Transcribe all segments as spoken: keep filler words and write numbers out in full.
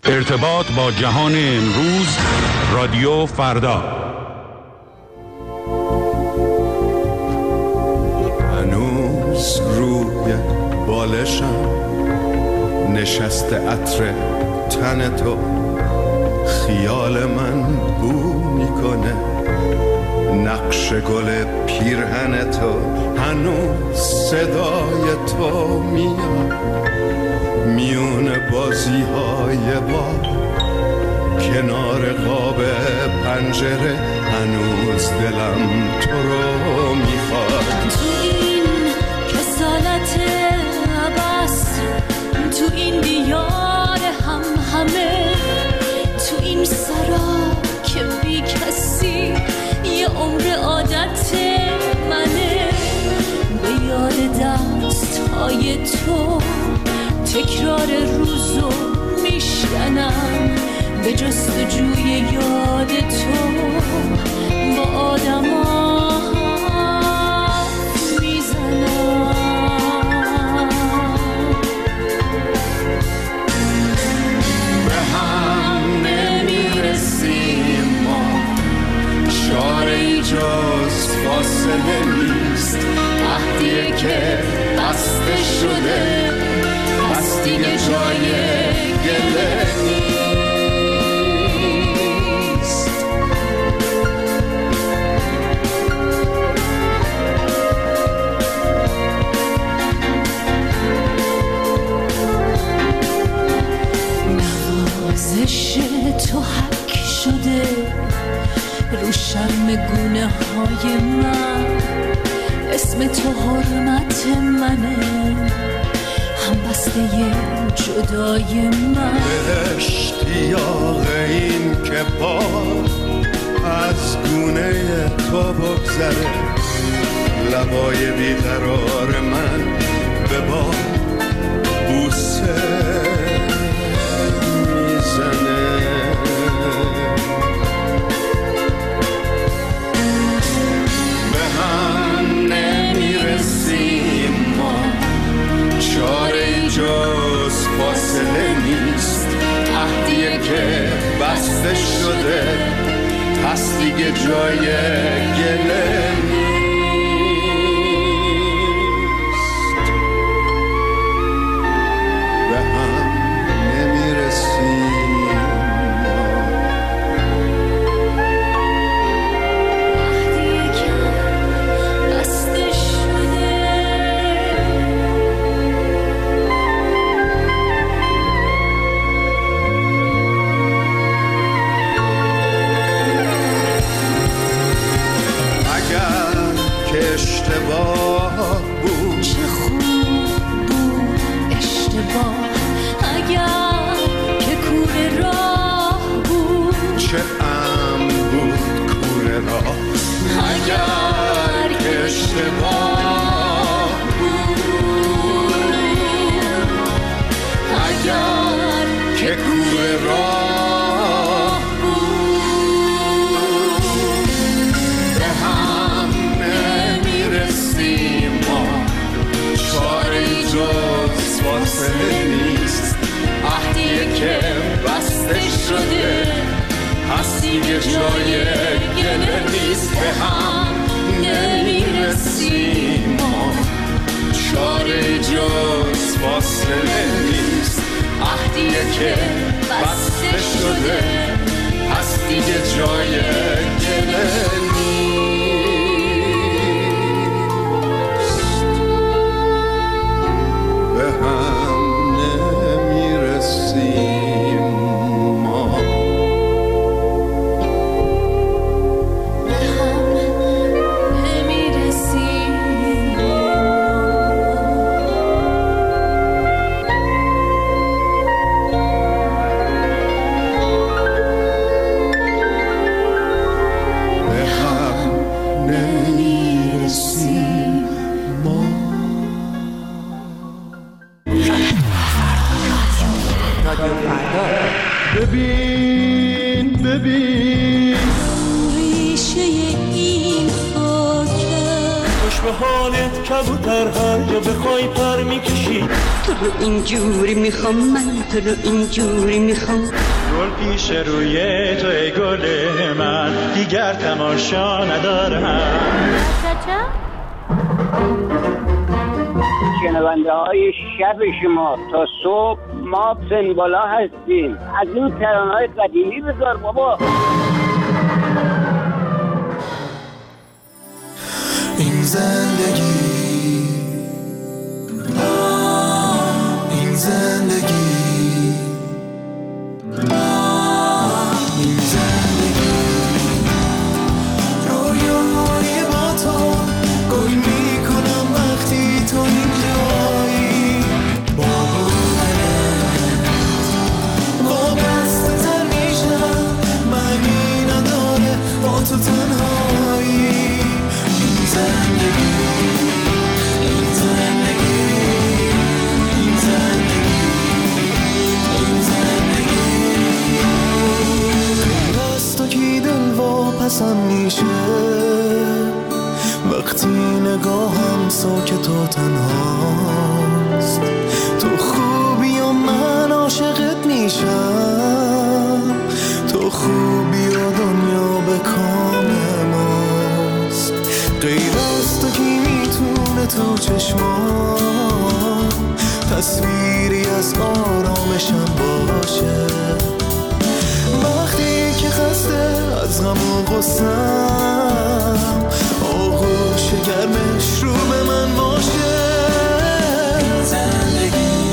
ارتباط با جهان امروز، رادیو فردا. هنوز روی بالشم نشسته عطر تن تو، خیال من بو میکنه نقش گل پیرهن تو. هنوز صدای تو میاد میون بازی های با کنار قاب پنجره. هنوز دلم تو رو میخواد. تو این کسالت عباس، تو این دیار هم همه، تو این سرا که بی کسی یه عمر عادت منه. به یاد دست های تو تکرار روزو میشکنم، به جستجوی یاد تو با آدم ها میزنم. به هم نمیرسیم ما، چاره‌ای جز فاصله نیست. عهدیه که بسته شده، پس دیگه جای گله نیست. نوازش تو حک شده رو شرم گونه های من، اسم تو حرمت منه، هم بسته جدای من. به اشتیاق این که با از گونه تو بگذره، لبای بیقرار من به با بوسه میزنه. به هم نمیرسیم ما، چاره جز فاصله نیست. عهدیه که بسته شده، پس دیگه جای گله نیست. به هم نمیرسیم اشتباه بود. چه خوب بود اشتباه، اگر که کوره راه بود. چه ام بود کوره راه، اگر که اشتباه بود. اگر که کوره راه بود. به هم نمیرسیم ما، چاره‌ای جز فاصله نیست. عهدیه که بسته شده، پس دیگه جای گله نیست. به هم نمیرسیم ما، چاره‌ای جز فاصله نیست. عهدیه که بسته شده، پس دیگه جای گله نیست. به هم نمیرسیم ما. به هم نمیرسیم به هم نمیرسیم ما. ببین ببین ریشه این خاکه، خوش به حالت کبوتر هر جا بخوای پر میکشی. تو رو اینجوری میخوام من، تو رو اینجوری میخوام. گل پیش روی تو ای گل من، دیگر تماشا ندارم. شنونده های شب شما تا صبح ما سنبالا هستیم. از این ترانه های قدیمی بذار بابا. این زندگی این زندگی این زندگی رویاهای با تو گل میکنم وقتی تو اینجایی. با بودنت وابسته تر میشم، معنی نداره با تو تنهایی. این زندگی این زندگی این زندگی این زندگی از تو کی دل واپسم میشه وقتی نگاهم ساکت و تنهاست. تو خوبی و من عاشقت میشم، تو خوبی و دنیا به کام ماست. غیر از تو کی میتونه تو چشمام تصویری از آرامشم باشه. وقتی که خسته از غم و غصه‌ام آغوش گرمش رو به من باشه. زندگی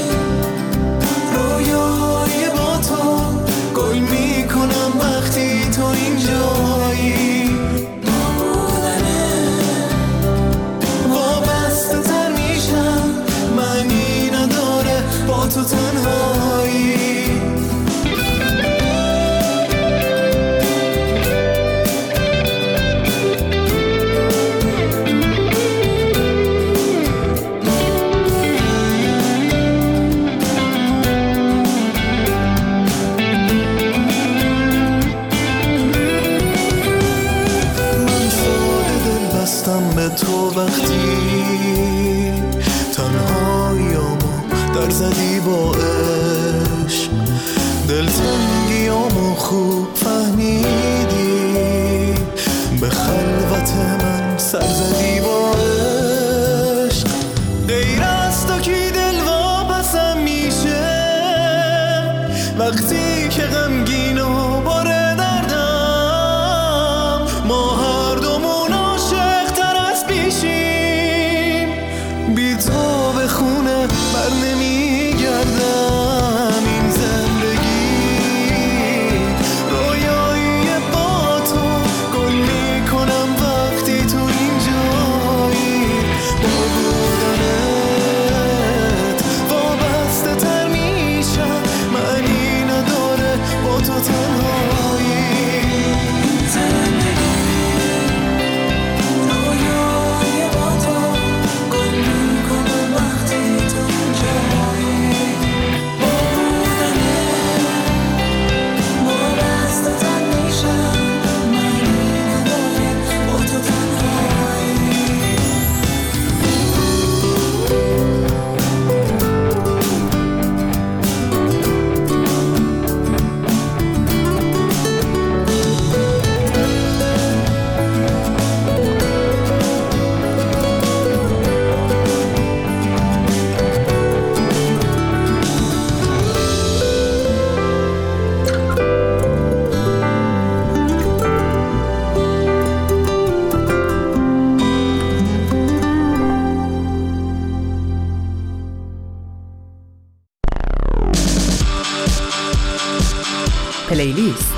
رویاهای با تو گل میکنم وقتی تو اینجایی. با بودنت وابسته تر میشم، معنی نداره با تو تنهایی. به تو وقتی تنهاییامو در زدی با عشق، دلتنگیامو خوب فهمیدی، به خلوت من سر زدی با عشق. غیر از تو کی دل واپسم میشه وقتی که غمگین و باره دردم. ما هر دومون عاشق تر از پیشیم، بی تو به خونه بر نمیگردم. این زندگی رویایی با تو گل میکنم وقتی تو اینجایی. با بودنت وابسته تر میشم، معنی نداره با تو تنهایی. این زندگی رویایی با تو گل میکنم وقتی تو اینجایی. با بودنت وابسته تر میشم، معنی نداره با تو تنهایی. پلیلیست.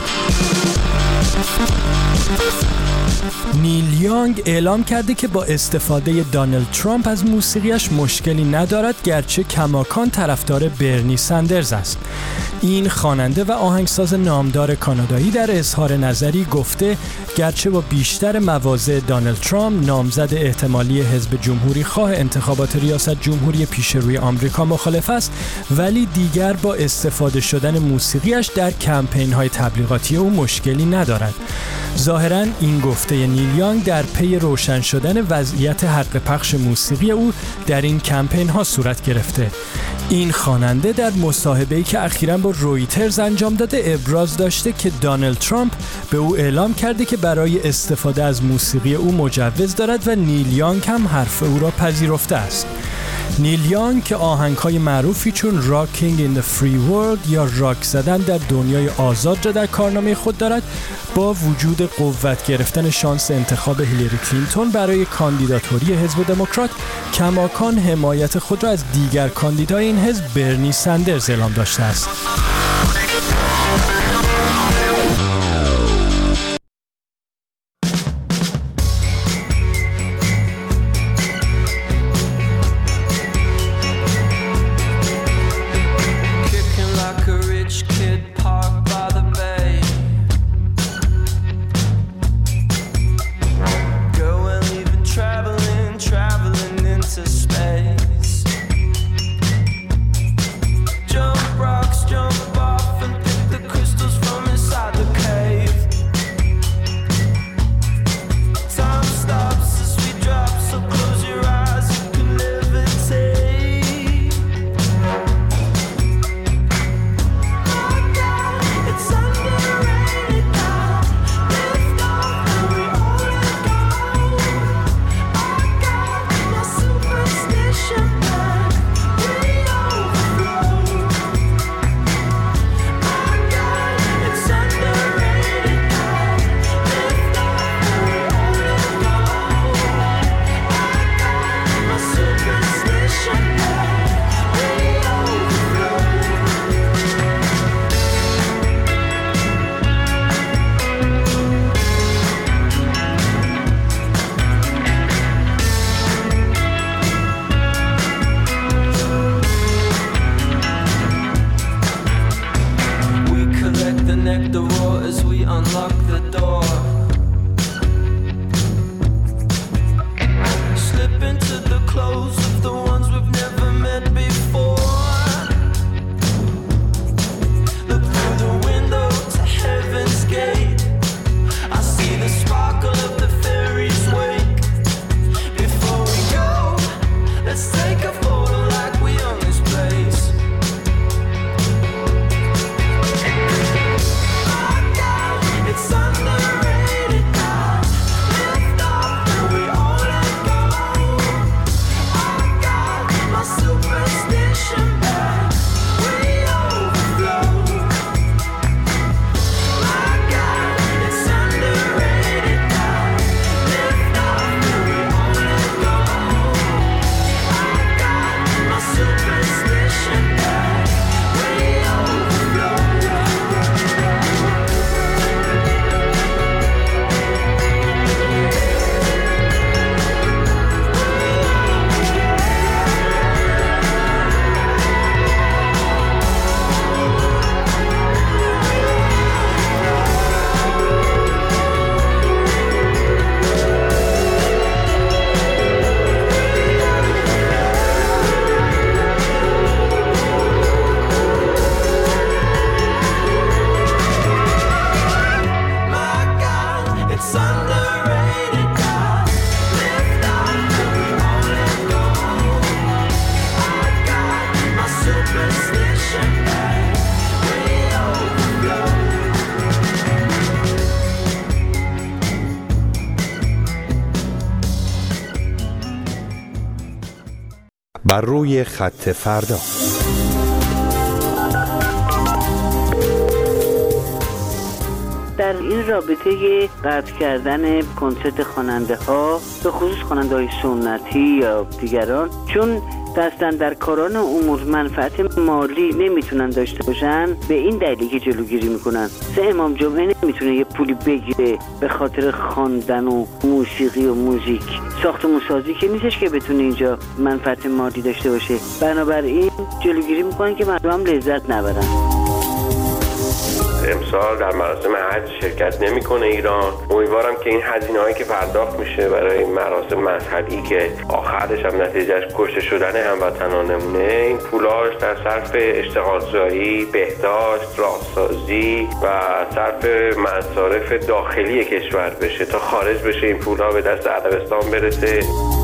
نیل یانگ اعلام کرده که با استفاده دونالد ترامپ از موسیقیش مشکلی ندارد، گرچه کماکان طرفدار برنی سندرز است. این خواننده و آهنگساز نامدار کانادایی در اظهار نظری گفته گرچه با بیشتر مواضع دونالد ترامپ نامزد احتمالی حزب جمهوری خواه انتخابات ریاست جمهوری پیش روی آمریکا مخالف است، ولی دیگر با استفاده شدن موسیقیش در کمپین‌های تبلیغاتی او مشکلی ندارد. ظاهراً این گفته نیل یانگ در پی روشن شدن وضعیت حق پخش موسیقی او در این کمپین ها صورت گرفته. این خواننده در مصاحبه‌ای که اخیراً با رویترز انجام داده ابراز داشته که دونالد ترامپ به او اعلام کرده که برای استفاده از موسیقی او مجوز دارد و نیل یانگ هم حرف او را پذیرفته است. نیل یانگ که آهنگ‌های معروفی چون Rocking in the Free World یا راک زدن در دنیای آزاد را در کارنامه خود دارد، با وجود قوت گرفتن شانس انتخاب هیلاری کلینتون برای کاندیداتوری حزب دموکرات کماکان حمایت خود را از دیگر کاندیدای این حزب برنی سندرز اعلام داشته است. بر روی خط فردا. در این رابطه قطع کردن کنسرت خواننده ها به خصوص خواننده های سنتی یا دیگران، چون دستن در کاران امور منفعت مالی نمیتونن داشته باشن، به این دلیلی که جلوگیری میکنن. سه امام جمعه نمیتونه یه پولی بگیره به خاطر خواندن و موسیقی و موزیک. ساختمون سازی که نیستش که بتونه اینجا منفعت مالی داشته باشه. بنابراین جلوگیری میکنن که مردم لذت نبرن. امسال در مراسم حج شرکت نمیکنه ایران. امیدوارم که این هزینه‌هایی که پرداخت میشه برای این مراسم مذهبی که آخرش هم نتیجهش کشته شدن هموطنانمونه، این پولاش در صرف اشتغالزایی، بهداشت، راهسازی و صرف مصارف داخلی کشور بشه تا خارج بشه این پولها به دست عربستان برسه.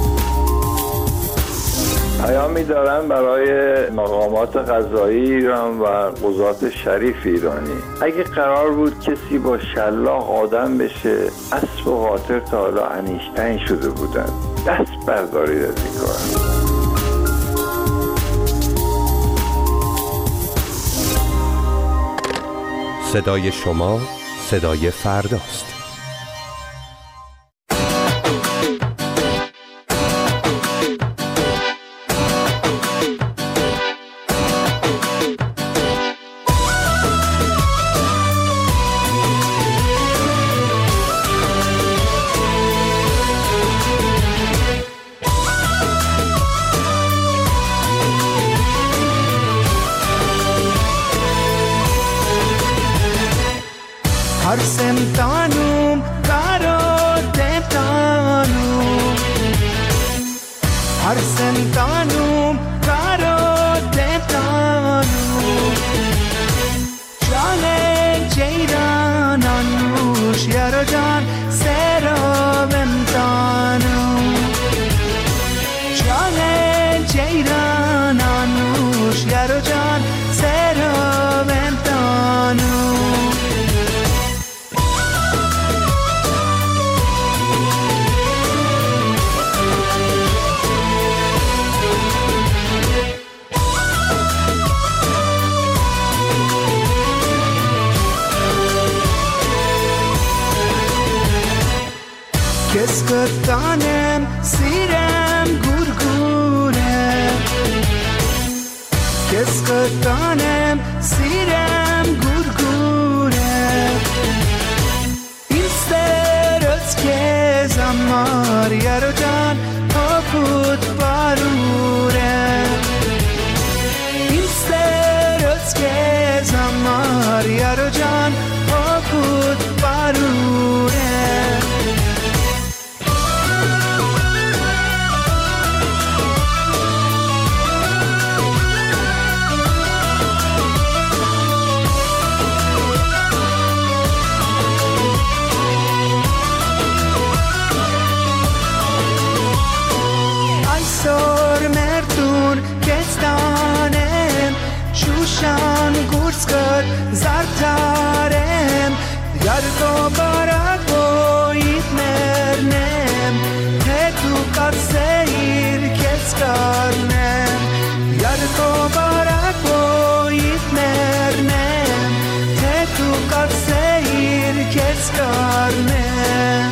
پیامی دارم برای مقامات قضایی ایران و قضات شریف ایرانی. اگه قرار بود کسی با شلاق آدم بشه، اسب و قاطر تا حالا انیشتین شده بودن. دست بردارید از این کار. صدای شما صدای فرداست. Har semtanum karo temtanum Har semtanum karo temtanum Jane jeiran anush yaro jan sera vemtanum Jane jeiran anush yaro jan sera vemtanum Keskatanem sirem gurgurem Keskatanem sirem gurgurem İsteros kezamar yarojan haput barurem İsteros kezamar yarojan haput barurem Shushan gurskar zartarem Yargo barako itmernem Tetu katseir keskarnem Yargo barako itmernem Tetu katseir keskarnem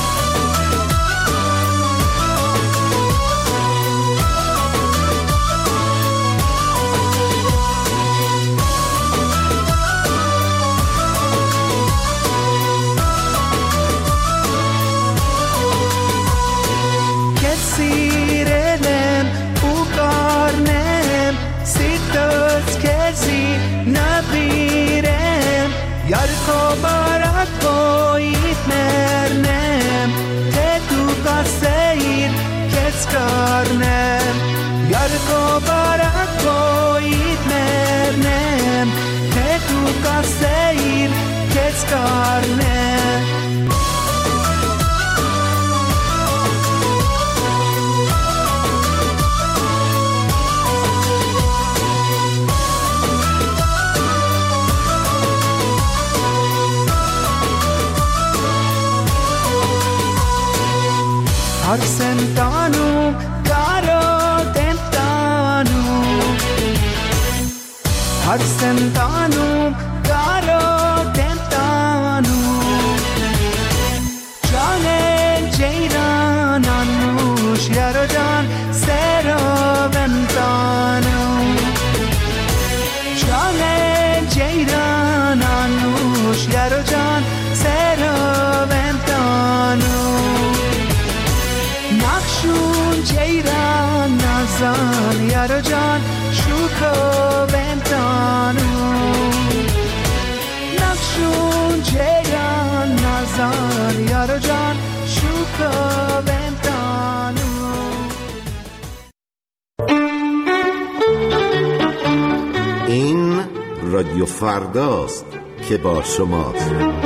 Yarko barako itmernem Tetu kaseir keskarnem Yarko barako itmernem Tetu kaseir keskarnem Har semtanum karo temtanum Har semtanum karo temtanum Jane jeiran anush yaro jan sera vemtanum Jane jeiran anush yaro jan sera vemtanum Nakshun jeiran nazan yaro jan shuko ventanu رادیو فرداست که با شماست.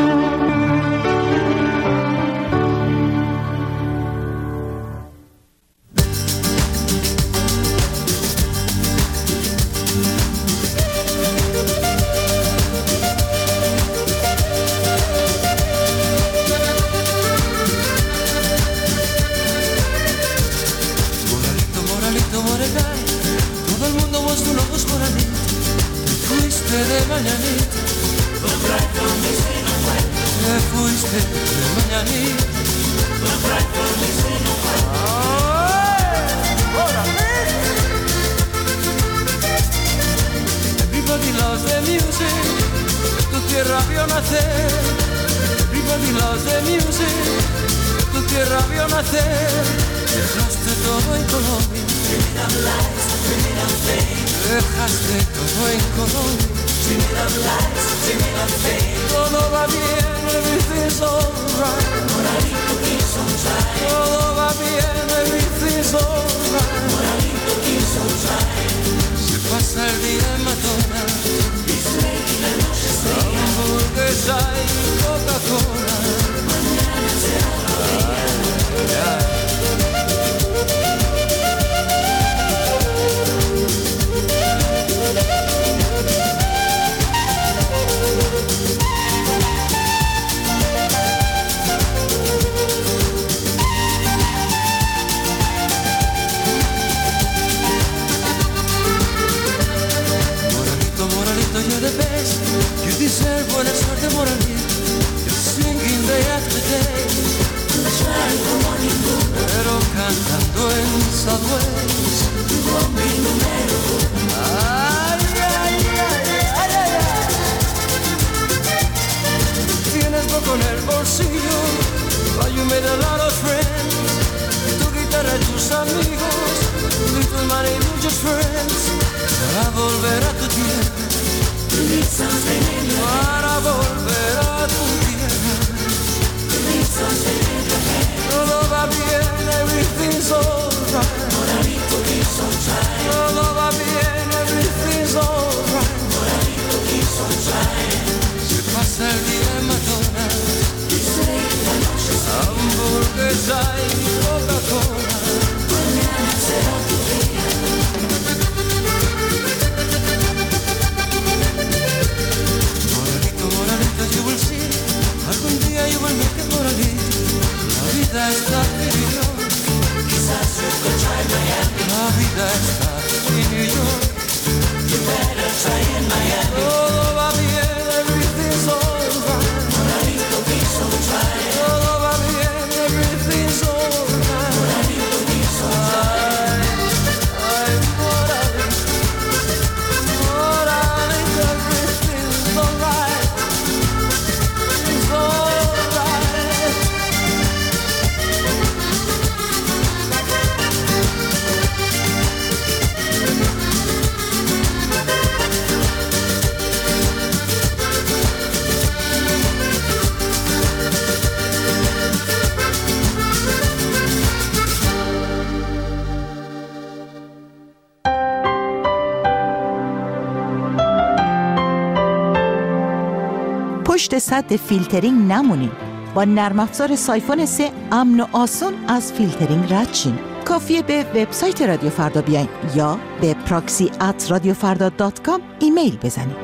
پشت سد فیلترینگ نمونین. با نرم افزار سایفون سه امن و آسون از فیلترینگ رد شین. کافیه به وبسایت رادیو فردا بیاین یا به پراکسی ات رادیو فردا دات کام ایمیل بزنین.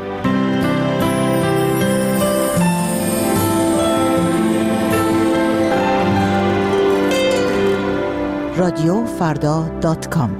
رادیو فردا دات کام.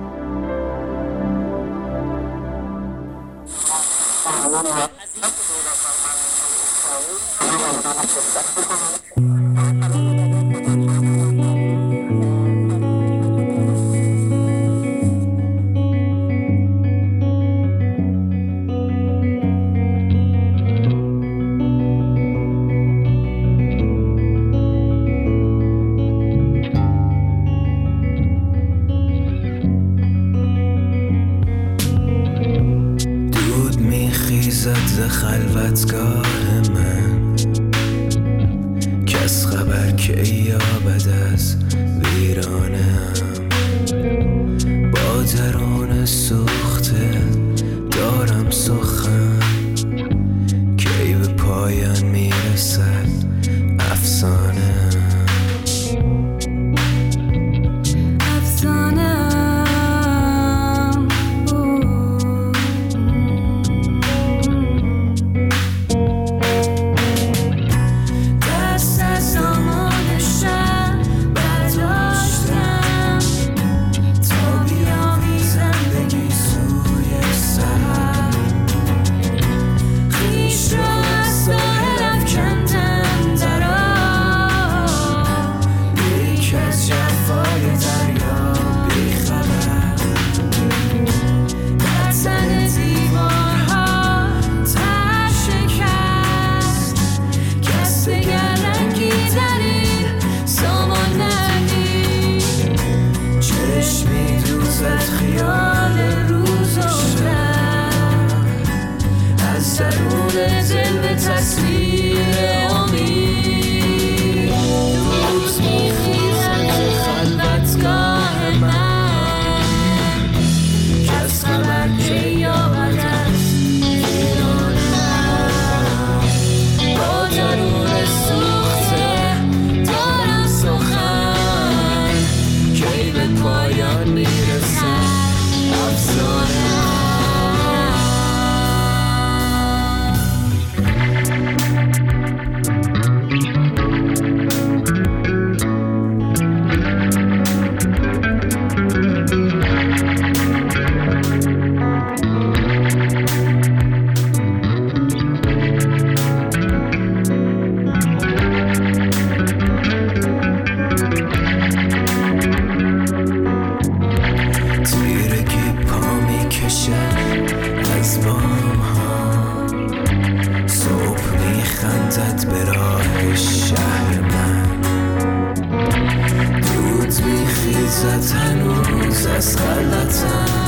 خلوتگاه من کس خبر که یابد از ویرانم، با درون سوخته دارم سخن در جلوه تصویر امید روز میخیزد خلوتگاه من کس خبر که یابد از ویرانم با درون سوخته دارم سخن کی به پایان میرسد افسانه خندت به راه شهر من دود میخیزد هنوز از خلطم